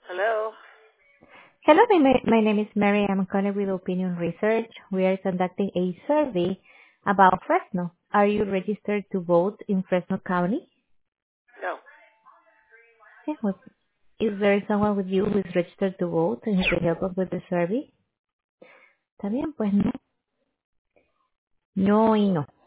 Hello? Hello, my name is Mary. I'm calling with Opinion Research. We are conducting a survey about Fresno. Are you registered to vote in Fresno County? No. Okay, well, is there someone with you who is registered to vote and who can help us with the survey? Está bien, pues no. No y no.